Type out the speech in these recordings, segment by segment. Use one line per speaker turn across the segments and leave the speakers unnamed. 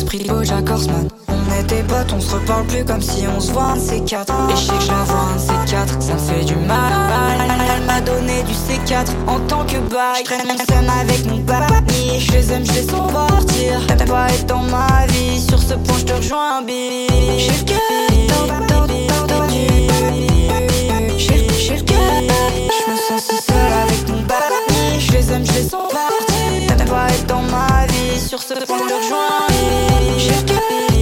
l'esprit de Bojack Horseman. On était potes, on se reparle plus comme si on se voit un de ces quatre. Et je sais que je la vois un de ces quatre, ça me fait du mal. Elle m'a donné du C4 en tant que bail. Je traîne même seum avec mon papy. Je les aime, je les sens partir. T'as pas être dans ma vie, sur ce point je te rejoins, baby. J'ai le cœur tordu. J'ai le cœur. Je me sens si seul avec mon papy. Je les aime, je les sens partir. T'as pas être dans ma vie, sur ce point je te rejoins, baby. J'ai le cœur.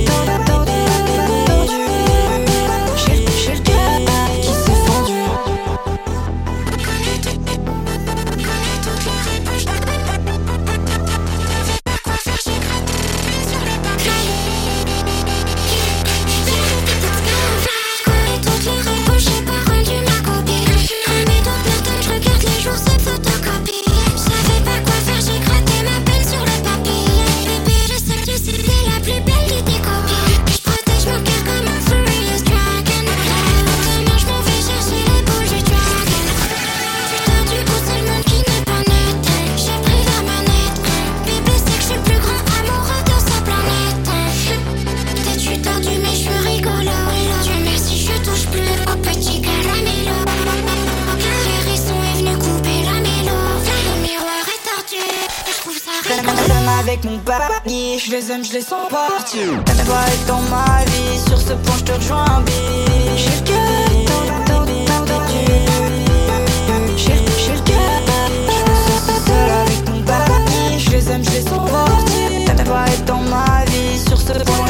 Avec mon papy, je les aime, je les sens partir. T'as pas être dans ma vie, sur ce point je te rejoins, baby. J'ai le cœur tordu. J'ai le cœur. Je me sens si seul avec mon papy. Je les aime, je les sens partir. T'as pas être dans ma vie, sur ce point